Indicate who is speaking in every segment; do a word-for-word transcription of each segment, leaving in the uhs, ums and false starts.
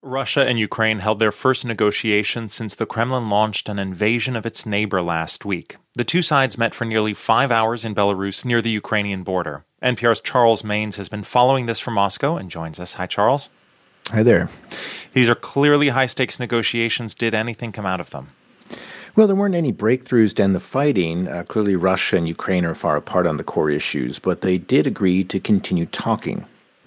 Speaker 1: Russia and Ukraine held their first negotiations since the Kremlin launched an invasion of its neighbor last week. The two sides met for nearly five hours in Belarus near the Ukrainian border. N P R's Charles Maynes has been following this from Moscow and joins us. Hi, Charles.
Speaker 2: Hi there.
Speaker 1: These are clearly high-stakes negotiations. Did anything come out of them?
Speaker 2: Well, there weren't any breakthroughs to end the fighting. Uh, clearly, Russia and Ukraine are far apart on the core issues, but they did agree to continue talking.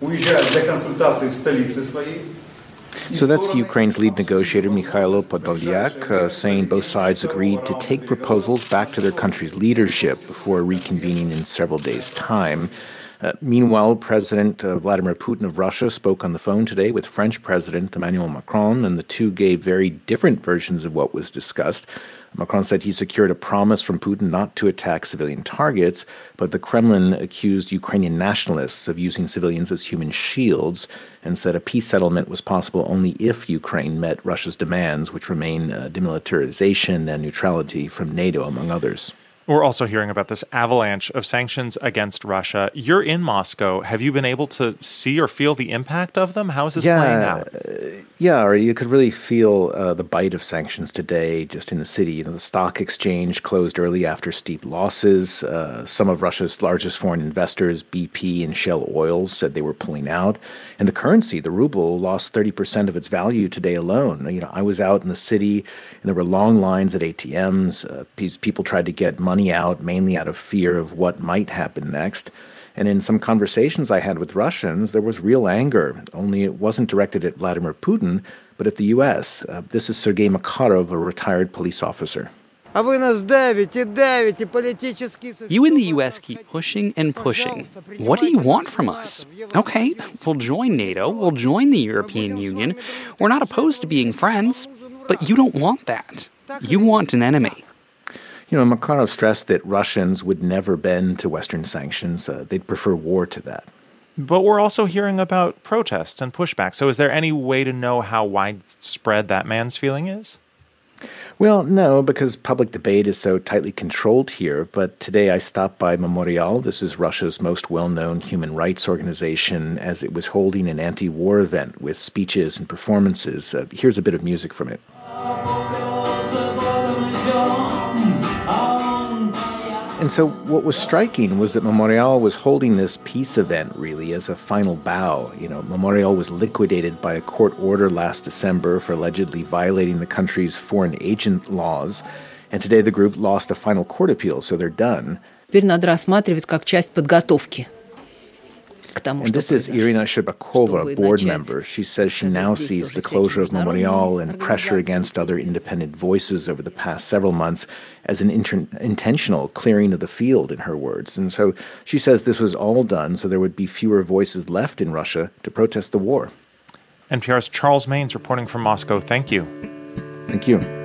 Speaker 2: So that's Ukraine's lead negotiator, Mikhailo Podolyak, uh, saying both sides agreed to take proposals back to their country's leadership before reconvening in several days' time. Uh, meanwhile, President uh, Vladimir Putin of Russia spoke on the phone today with French President Emmanuel Macron, and the two gave very different versions of what was discussed. Macron said he secured a promise from Putin not to attack civilian targets, but the Kremlin accused Ukrainian nationalists of using civilians as human shields and said a peace settlement was possible only if Ukraine met Russia's demands, which remain uh, demilitarization and neutrality from NATO, among others.
Speaker 1: We're also hearing about this avalanche of sanctions against Russia. You're in Moscow. Have you been able to see or feel the impact of them? How is this
Speaker 2: yeah,
Speaker 1: playing out?
Speaker 2: Uh, yeah, or you could really feel uh, the bite of sanctions today just in the city. You know, the stock exchange closed early after steep losses. Uh, some of Russia's largest foreign investors, B P and Shell Oil, said they were pulling out. And the currency, the ruble, lost thirty percent of its value today alone. You know, I was out in the city, and there were long lines at A T Ms. Uh, people tried to get money out, mainly out of fear of what might happen next. And in some conversations I had with Russians, there was real anger, only it wasn't directed at Vladimir Putin, but at the U S. Uh, this is Sergei Makarov, a retired police officer.
Speaker 3: You in the U S keep pushing and pushing. What do you want from us? Okay, we'll join NATO, we'll join the European Union. We're not opposed to being friends, but you don't want that. You want an enemy.
Speaker 2: You know, Makarov stressed that Russians would never bend to Western sanctions. Uh, they'd prefer war to that.
Speaker 1: But we're also hearing about protests and pushback. So is there any way to know how widespread that man's feeling is?
Speaker 2: Well, no, because public debate is so tightly controlled here. But today I stopped by Memorial. This is Russia's most well-known human rights organization, as it was holding an anti-war event with speeches and performances. Uh, here's a bit of music from it. And so what was striking was that Memorial was holding this peace event, really, as a final bow. You know, Memorial was liquidated by a court order last December for allegedly violating the country's foreign agent laws. And today the group lost a final court appeal, so they're done.
Speaker 4: Теперь надо рассматривать как часть подготовки.
Speaker 2: And this is Irina Sherbakova, a board member. She says she now sees the closure of Memorial and pressure against other independent voices over the past several months as an inter- intentional clearing of the field, in her words. And so she says this was all done so there would be fewer voices left in Russia to protest the war.
Speaker 1: N P R's Charles Maynes reporting from Moscow. Thank you.
Speaker 2: Thank you.